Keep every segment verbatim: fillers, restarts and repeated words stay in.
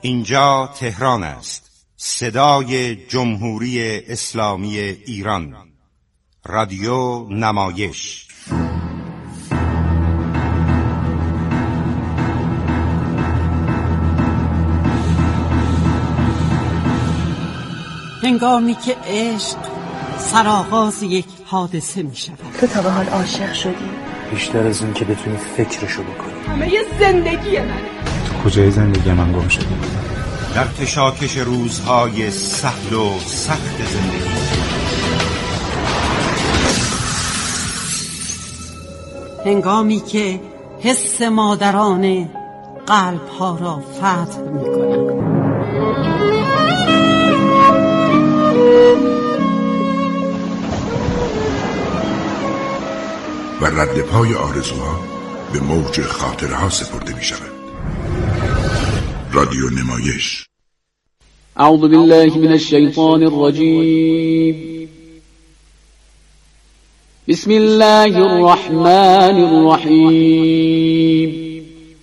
اینجا تهران است، صدای جمهوری اسلامی ایران، رادیو نمایش. هنگامی که عشق سرآغاز یک حادثه می شود. تو تا به حال عاشق شدی؟ بیشتر از این که بتونی فکرشو بکنی. همه یه زندگی منه. تو کجای زندگی من گم شدی؟ در کشاکش روزهای سهل و سخت زندگی. هنگامی که حس مادرانه قلب‌ها را فتح می‌کند. و رد پای آرزوها به موج خاطرها سپرده می شود. رادیو نمایش. اعوذ بالله من الشیطان الرجیم. بسم الله الرحمن الرحیم.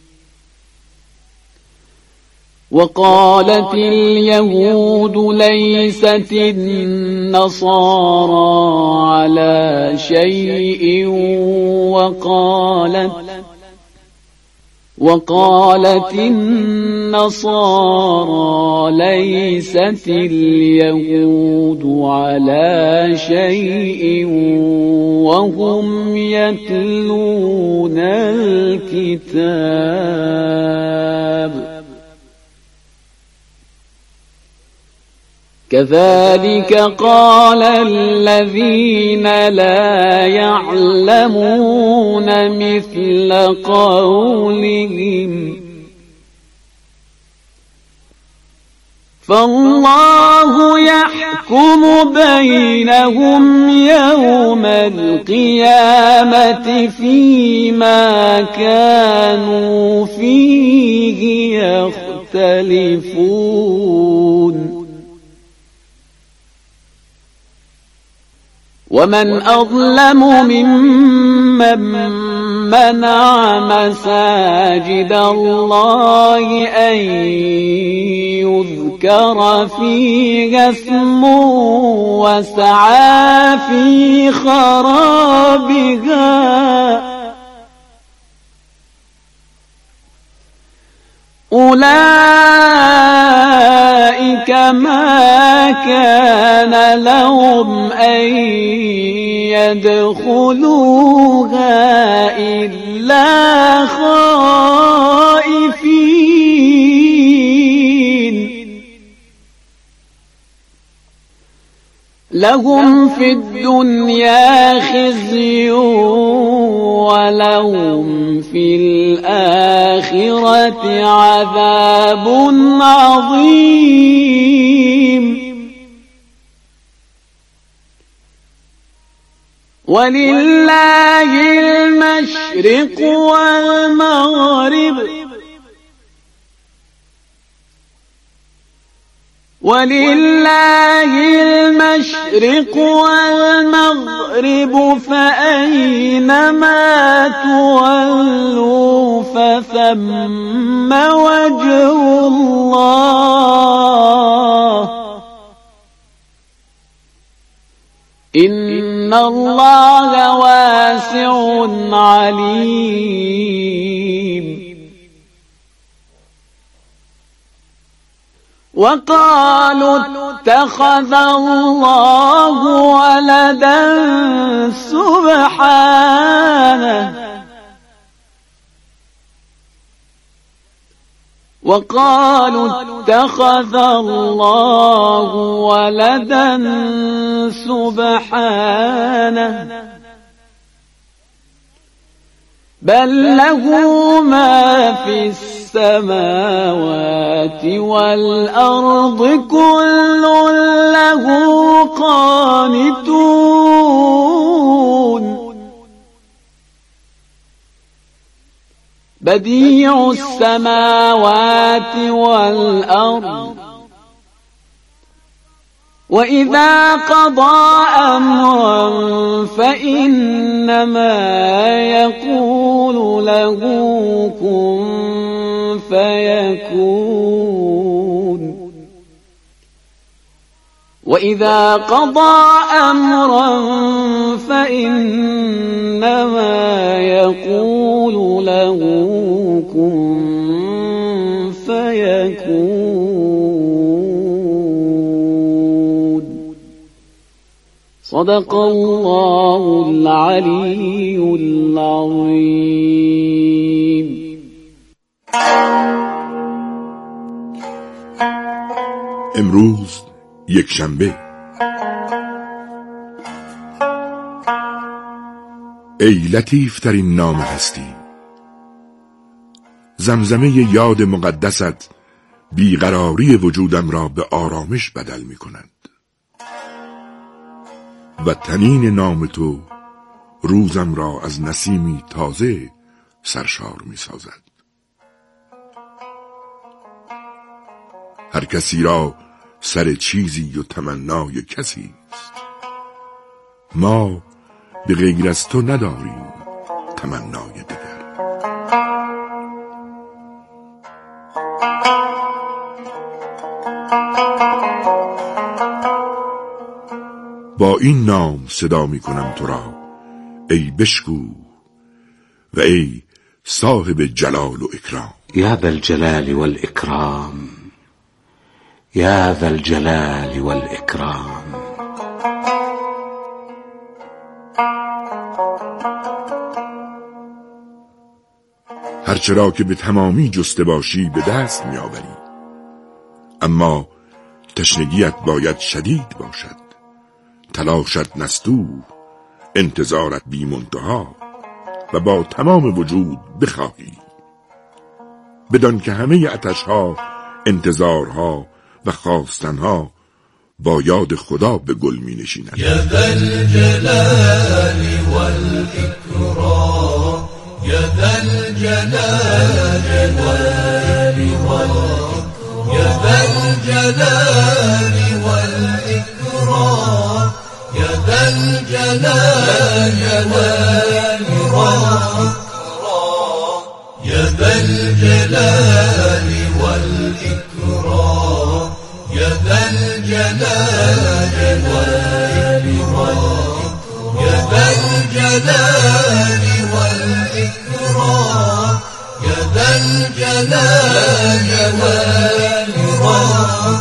وقالت اليهود ليست النصارى على شيء وقالت وقالت النصارى ليست اليهود على شيء وهم يتلون الكتاب كذلك قال الذين لا يعلمون مثل قولهم فالله يحكم بينهم يوم القيامة فيما كانوا فيه يختلفون ومن أظلم ممن منع مساجد الله أن يذكر فيها اسمه وسعى في خرابها أولئك ما كان لهم أن يدخلوها إلا خائفين لهم في الدنيا خزي ولهم في الآخرة عذاب عظيم ولله المشرق والمغرب ولله المشرق والمغرب فأينما تولوا فثم وجه الله إن الله واسع عليم وقالوا اتخذ الله ولدا سبحانه وقالوا اتخذ الله ولدا سبحانه بل له ما في السماوات والأرض كل له قانتون بديع السماوات والأرض وإذا قضى أمرا فإنما يقول له كن فيكون وإذا قضى أمرا فإنما يقول له كن فيكون. صدق الله العلي العظيم. امروز یک شنبه. ای لطیف ترین نام هستی، زمزمه یاد مقدست بیقراری وجودم را به آرامش بدل می کند و تنین نام تو روزم را از نسیمی تازه سرشار می سازد. هر کسی را سر چیزی و تمنای کسی است، ما به غیر از تو نداریم تمنای دیگر. با این نام صدا می کنم تو را ای بشکو و ای صاحب جلال و اکرام. یا ذا الجلال والاکرام، یا ذا الجلال والاکرام. هرچرا که به تمامی جسته باشی به دست می آوری، اما تشنگیت باید شدید باشد، تلاشت نستوه، انتظارت بی منتها و با تمام وجود بخواهی، بدان که همه عطشها، انتظارها و خواستنها با یاد خدا به گل می نشیند. یا ذا الجلال والاکرام، یا ذا الجلال والاکرام، یا ذا الجلال والاکرام، یا ذا الجلال والاکرام، یا ذا الجلال والاکرام، یا ذا الجلال والاکرام، یا ذا الجلال والاکرام، یا ذا الجلال والاکرام.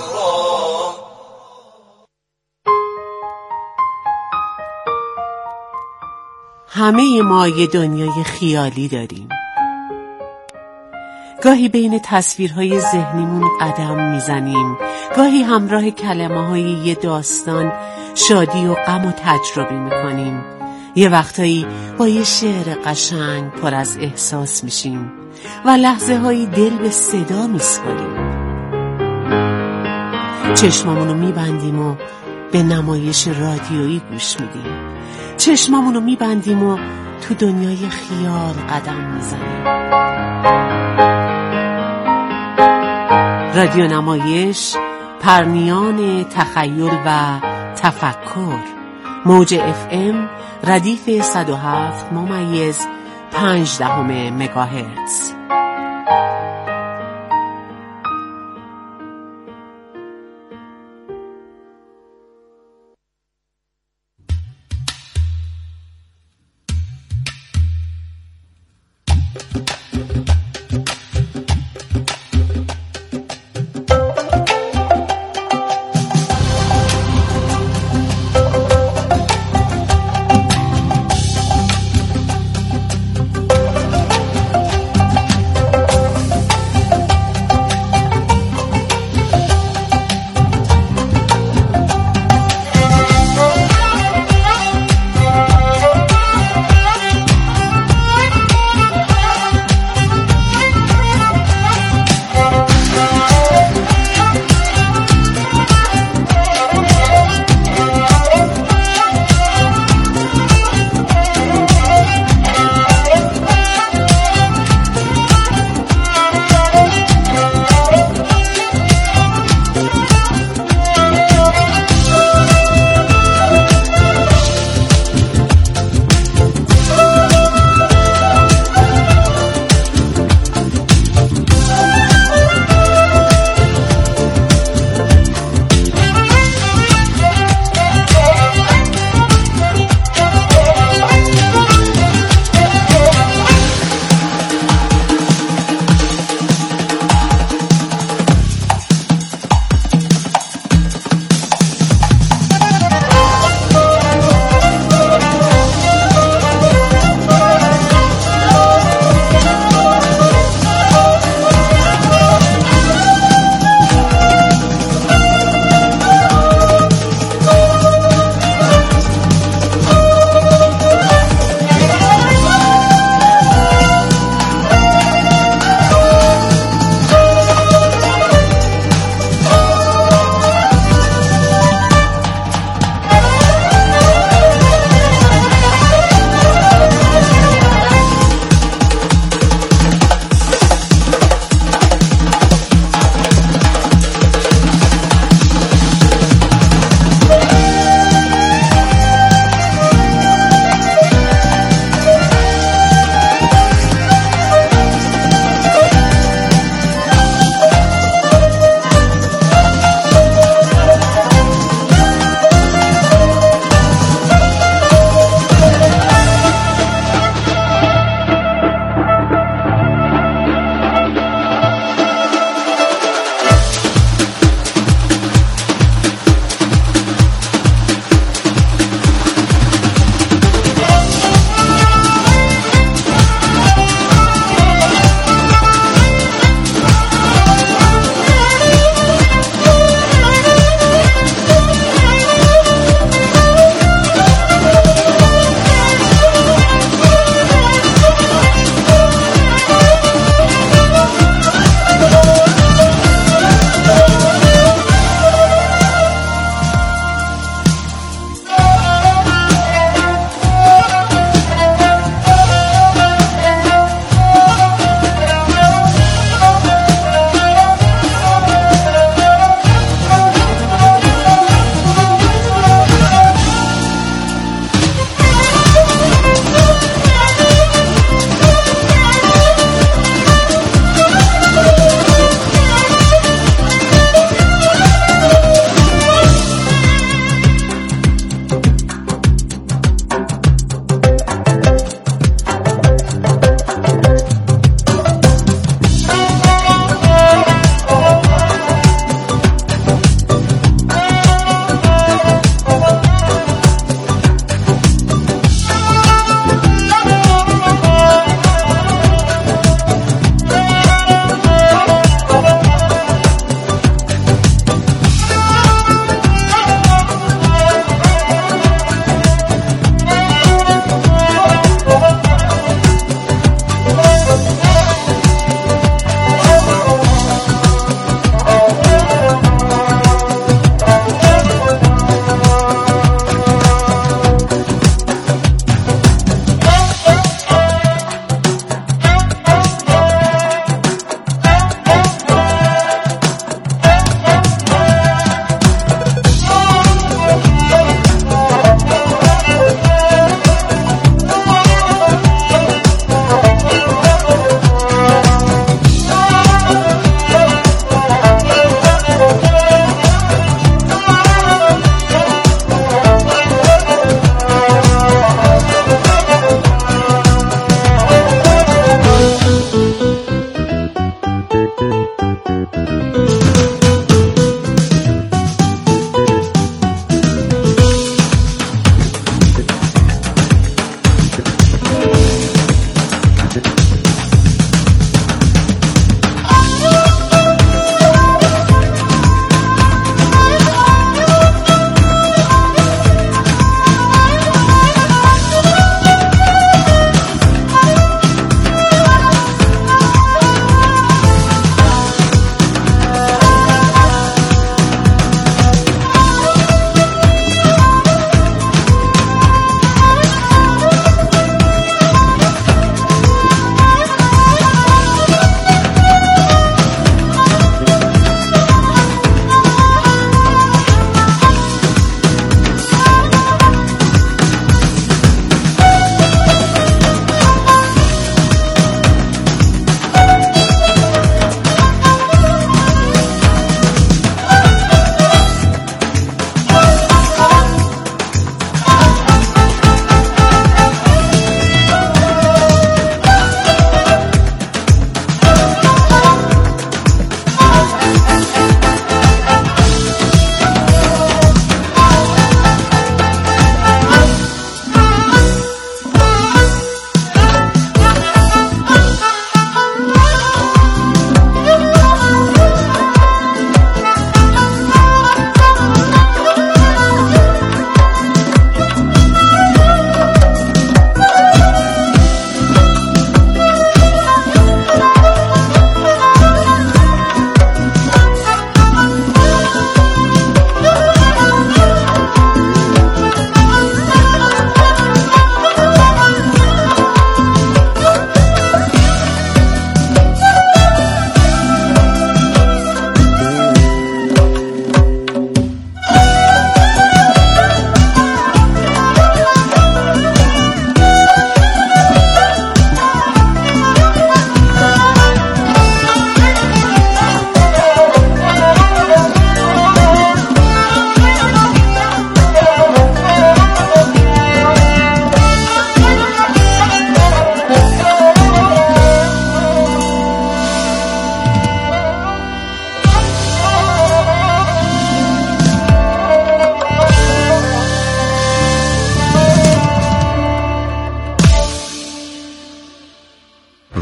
همه ما یه دنیای خیالی داریم. گاهی بین تصویرهای ذهنیمون قدم میزنیم، گاهی همراه کلمه های یه داستان شادی و غم و تجربه میکنیم. یه وقتایی با یه شعر قشنگ پر از احساس میشیم و لحظه هایی دل به صدا میسپاریم. چشمامونو میبندیم و به نمایش رادیویی گوش میدیم. چشمامونو میبندیم و تو دنیای خیال قدم میزنیم. رادیو نمایش، پرنیان تخیل و تفکر. موج اف ام ردیف صد و هفت ممیز پنج دهم مگاهرتز.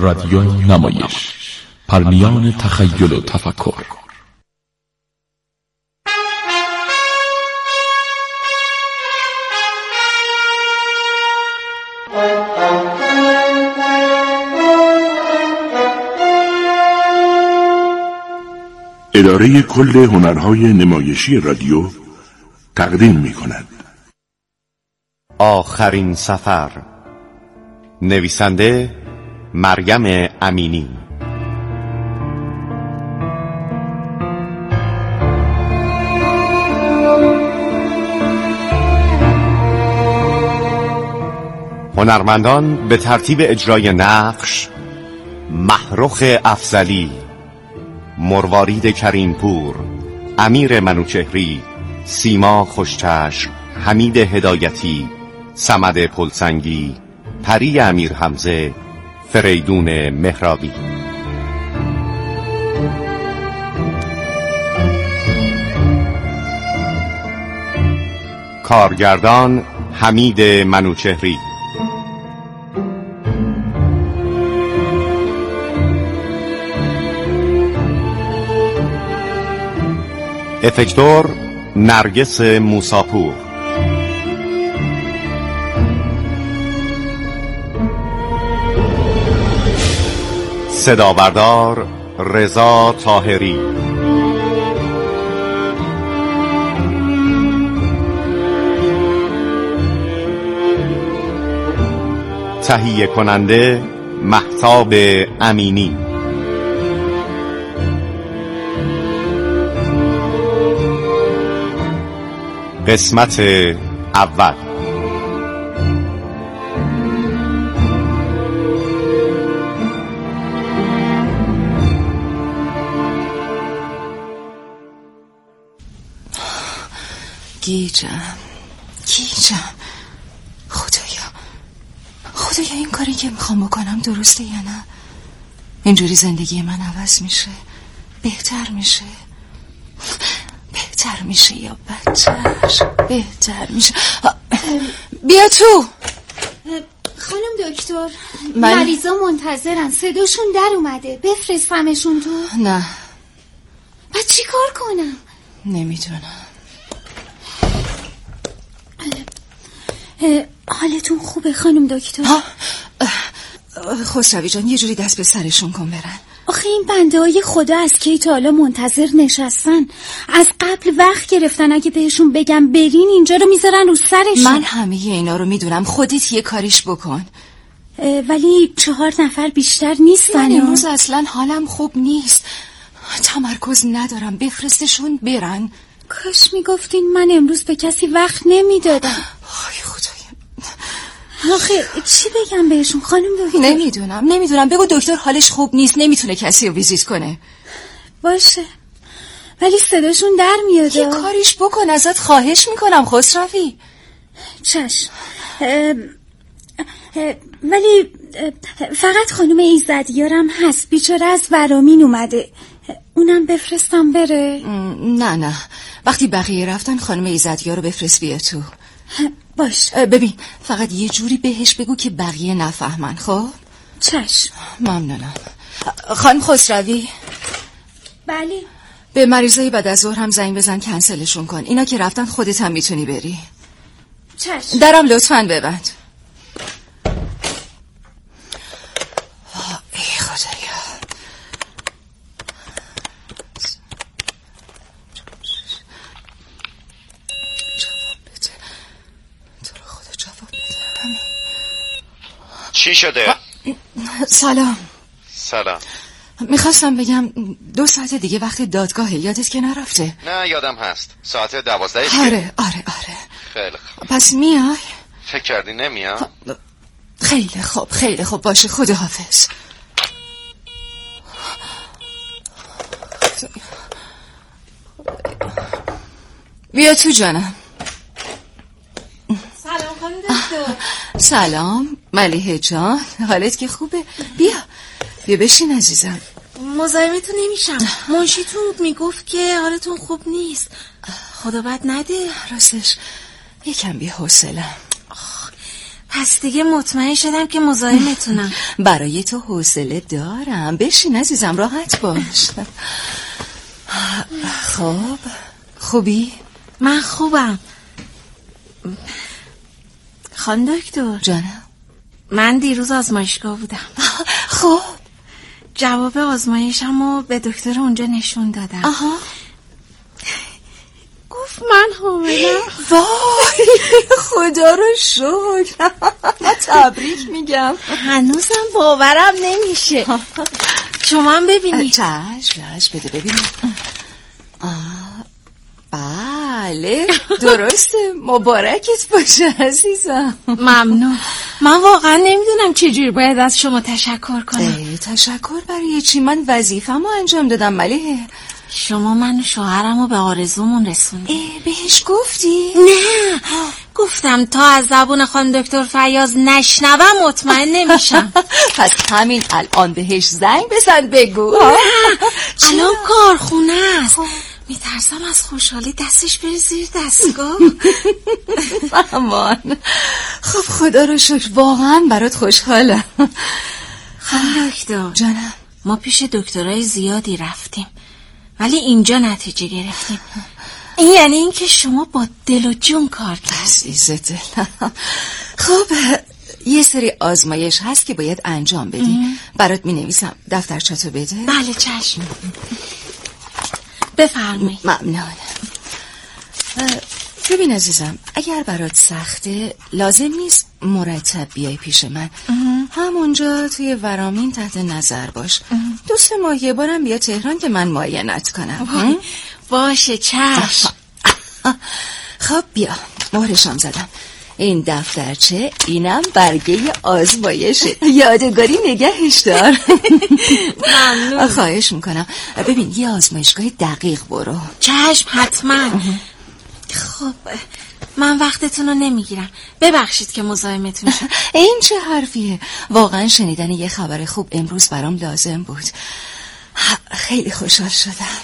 رادیوی نمایش، پرمیان تخیل و تفکر. اداره کل هنرهای نمایشی رادیو تقدیم می کند آخرین سفر. نویسنده مریم امینی. هنرمندان به ترتیب اجرای نقش: محرخ افضلی، مروارید کریمپور، امیر منوچهری، سیما خوشچشم، حمید هدایتی، صمد پلسنگی، پری امیر حمزه، فریدون مهرابی. کارگردان حمید منوچهری. افکتور نرگس موساپور. صدابردار رضا طاهری. تهیه کننده مهتاب امینی. قسمت اول. گیجم گیجم خدایا خدایا این کاری که میخوام بکنم درسته یا نه؟ اینجوری زندگی من عوض میشه؟ بهتر میشه؟ بهتر میشه یا بدتر؟ بهتر میشه. بیا تو. خانم دکتر، من... مریضا منتظرن، صداشون در اومده، بفرستمشون تو؟ نه. بعد چی کار کنم؟ نمیدونم. حالتون خوبه خانم دکتر؟ خسروی جان یه جوری دست به سرشون کن برن. آخه این بنده های خدا از کی تا حالا منتظر نشستن؟ از قبل وقت گرفتن، اگه بهشون بگم برین اینجا رو میذارن رو سرشون. من همه اینا رو میدونم، خودت یه کاریش بکن. ولی چهار نفر بیشتر نیستن. من امروز اصلا حالم خوب نیست، تمرکز ندارم، بفرستشون برن. کاش میگفتین من امروز به کسی وقت نمیدادم. آی خدایا. آخه چی بگم بهشون خانم دکتر؟ نمیدونم نمیدونم بگو دکتر حالش خوب نیست، نمیتونه کسی رو ویزیت کنه. باشه، ولی صداشون در میاد. یه کاریش بکن، ازت خواهش میکنم خسروی. چشم. اه اه ولی فقط خانم ایزدیارم هست، بیچاره از ورامین اومده، اونم بفرستم بره؟ نه نه، وقتی بقیه رفتن خانم ایزدیار رو بفرست بیا تو. باش. ببین فقط یه جوری بهش بگو که بقیه نفهمن. خب چشم. ممنونم. خانم خسروی. بله. به مریضای بعد از ظهر هم زنگ بزن کنسلشون کن، اینا که رفتن خودت هم میتونی بری. چشم. درم لطفاً ببند. ای خدایا. چی شده؟ سلام. سلام. میخواستم بگم دو ساعت دیگه وقت دادگاهه، یادت که نرفته؟ نه یادم هست، ساعت دوازده. آره آره آره. خیلی خوب. پس میای؟ فکر کردی نمیام؟ خیلی خوب خیلی خوب، باشه، خداحافظ. بیا تو جانم. سلام خانم دکتر. سلام ملیحه جان، حالت که خوبه؟ بیا بیا بشین عزیزم. مزاحمتون نمیشم، منشیتون میگفت که حالتون خوب نیست، خدا بد نده. راستش یکم بی حوصله‌ام. پس دیگه مطمئن شدم که مزاحمتونم. برای تو حوصله دارم. بشین عزیزم، راحت باش. خب خوبی؟ من خوبم. خانم دکتر. جانم. من دیروز آزمایشگاه بودم. خب جواب آزمایشمو به دکتر اونجا نشون دادم. آها. گفت من حاملم. وای خدا رو شکر. تبریک میگم. هنوزم باورم نمیشه. شما هم ببینید. چش چش بده ببینم. بله درسته. مبارکت باشه عزیزم. ممنون. من واقعا نمیدونم چجوری باید از شما تشکر کنم. تشکر برای چی؟ من وظیفه‌مو انجام دادم ملیحه. شما من و شوهرمو به آرزومون رسوندید. بهش گفتی؟ نه گفتم تا از زبون خانم دکتر فیاض نشنوم مطمئن نمیشم. پس همین الان بهش زنگ بزن بگو. نه الان کارخونه است. میترسم از خوشحالی دستش بره زیر دستگاه. مامان خب خدا رو شکر واقعا برات خوشحالم. خانم دکتر. جانم. ما پیش دکترای زیادی رفتیم ولی اینجا نتیجه گرفتیم. این یعنی این که شما با دل و جون کار کردید. عزیز دلم. خب یه سری آزمایش هست که باید انجام بدی. برات می نویسم. دفترچه‌تو بده. بله چشم. بفرمایید. ممنون. ببین عزیزم اگر برات سخته لازم نیست مرتب بیای پیش من. همونجا توی ورامین تحت نظر باش. دو سه ماه یه بارم بیا تهران که من معاینت کنم. باشه چشم. خب بیا مهرشم زدم. این دفترچه اینم برگه آزمایشه. یادگاری نگهش دار. ممنون. خواهش میکنم. ببین یه آزمایشگاه دقیق برو. چشم حتما. خب من وقتتون رو نمیگیرم. ببخشید که مزاحمتون شد. این چه حرفیه؟ واقعا شنیدن یه خبر خوب امروز برام لازم بود. خیلی خوشحال شدم.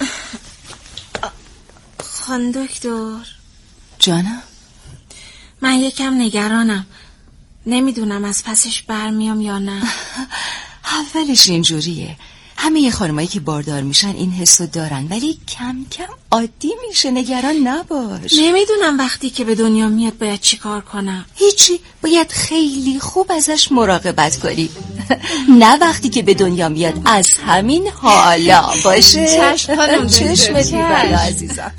خانم دکتر. جانم. من یکم نگرانم. نمیدونم از پسش برمیام یا نه. اولش اینجوریه. همه خانمایی که باردار میشن این حسو دارن ولی کم کم عادی میشه. نگران نباش. نمیدونم وقتی که به دنیا میاد باید چی کار کنم. هیچی. باید خیلی خوب ازش مراقبت کنی. نه وقتی که به دنیا میاد، از همین حالا باشه. چشم خانم. چشمتی بلا عزیزم.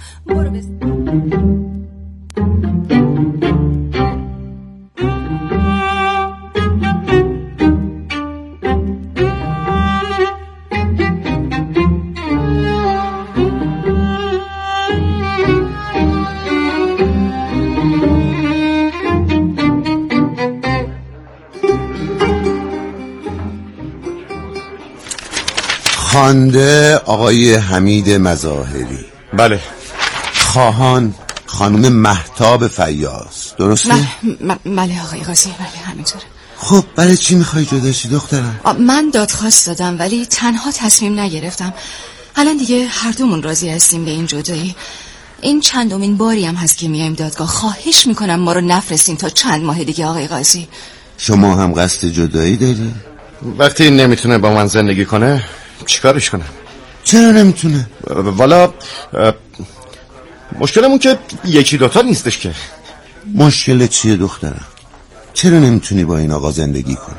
خوانده آقای حمید مظاهری. بله. خواهان خانم مهتاب فیاض. درسته؟ بله آقای قاضی. بله همینطوره. خب برای چی میخوای جداشی دخترم؟ من دادخواست دادم ولی تنها تصمیم نگرفتم. الان دیگه هر دومون راضی هستیم به این جدایی. این چندمین باری هم هست که میایم دادگاه. خواهش میکنم ما رو نفرستین تا چند ماه دیگه آقای قاضی. شما هم قصد جدایی داری؟ وقتی نمیتونه با من زندگی کنه چیکارش کنم؟ چرا نمیتونه؟ والا مشکلمون که یکی دوتا نیستش که. مشکل چیه دخترم؟ چرا نمیتونی با این آقا زندگی کنی؟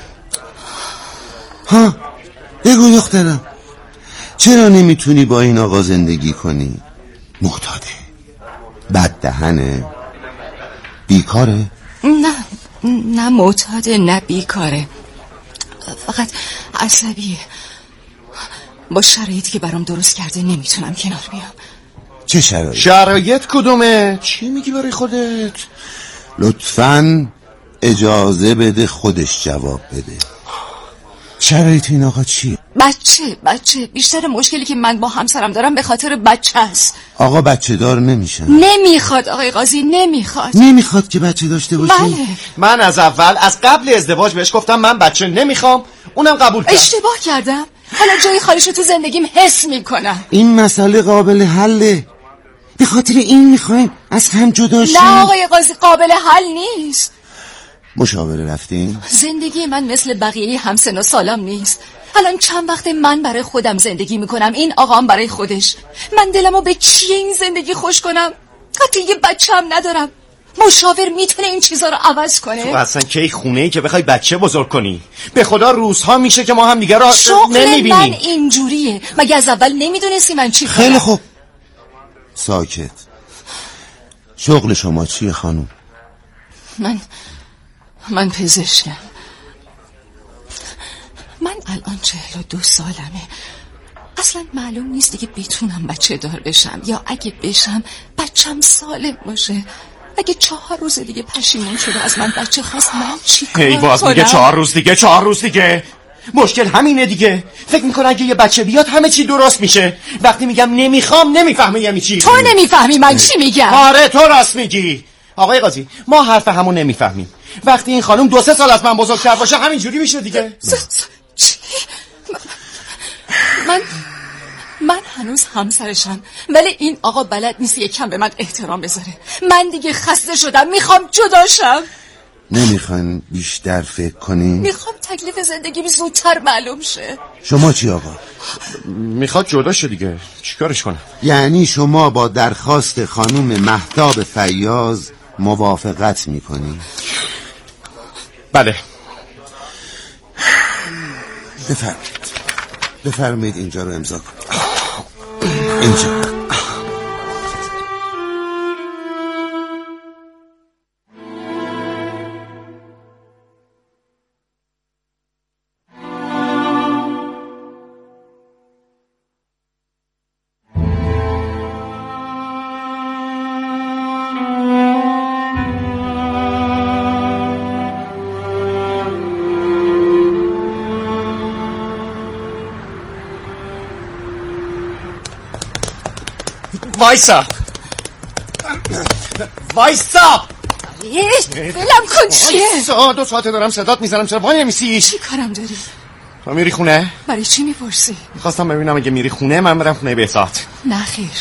ها بگو دخترم، چرا نمیتونی با این آقا زندگی کنی؟ معتاده، بد دهنه، بیکاره؟ نه نه معتاده، نه بیکاره، فقط عصبیه. با شرایطی که برام درست کرده نمیتونم کنار بیام. چه شرایط؟ شرایط کدومه؟ چی میگی برای خودت؟ لطفاً اجازه بده خودش جواب بده. شرایط این آقا چیه؟ بچه بچه بیشتر مشکلی که من با همسرم دارم به خاطر بچه است. آقا بچه دار نمیشن. نمیخواد آقای قاضی، نمیخواد. نمیخواد که بچه داشته باشی؟ بله. من از اول از قبل ازدواج بهش گفتم من بچه نمیخوام، اونم قبول کرد. اشتباه کردم، حالا جای خالیشو تو زندگیم حس میکنم. این مسئله قابل حله. به خاطر این میخوایم از هم جدا شیم. نه آقای قاضی قابل حل نیست. مشاوره رفتین؟ زندگی من مثل بقیه همسن و سالم نیست. الان چند وقت من برای خودم زندگی میکنم، این آقام برای خودش. من دلمو به چیه این زندگی خوش کنم؟ حتی یه بچه هم ندارم. مشاور میتونه این چیزا رو عوض کنه؟ تو اصلا کی خونه ای که بخوای بچه بزرگ کنی؟ به خدا روزها میشه که ما هم دیگه را نمیبینیم. من اینجوریه. مگه از اول نمیدونستی من چی کنم؟ خیلی خوب، ساکت. شغل شما چیه خانم؟ من من پزشکم. من الان چهل و دو سالمه. اصلا معلوم نیست دیگه بتونم بچه دار بشم، یا اگه بشم بچم سالم باشه. اگه چهار روز دیگه پشیمون شده از من بچه خواست، من چی کار کنم؟ باز میگه چهار روز دیگه چهار روز دیگه مشکل همینه دیگه. فکر میکنه اگه یه بچه بیاد همه چی درست میشه. وقتی میگم نمیخوام نمیفهمی یعنی چی. تو نمیفهمی من چی میگم. آره تو راست میگی. آقای قاضی ما حرف همون نمیفهمیم. وقتی این خانم دو سه سال از من بزرگتر باشه همینجوری میشه دیگه. چی؟ من من هنوز همسرشم، ولی این آقا بلد نیست یکم به من احترام بذاره. من دیگه خسته شدم، میخوام جدا شم. نمیخواین بیشتر فکر کنین؟ میخوام تکلیف زندگیم زودتر معلوم شه. شما چی آقا؟ میخواد جدا شه دیگه، چیکارش کنم؟ یعنی شما با درخواست خانم مهتاب فیاض موافقت میکنین؟ بله. بفرمایید بفرمایید اینجا رو امضا کنید. اینجا. وایسا وایسا بلم کن. چیه؟ وایسا دو ساعته دارم صدات میزنم، چرا وای نمیسی؟ چی کارم داری؟ تو میری خونه؟ برای چی میپرسی؟ میخواستم ببینم اگه میری خونه من برم خونه بهزاد. نه خیر،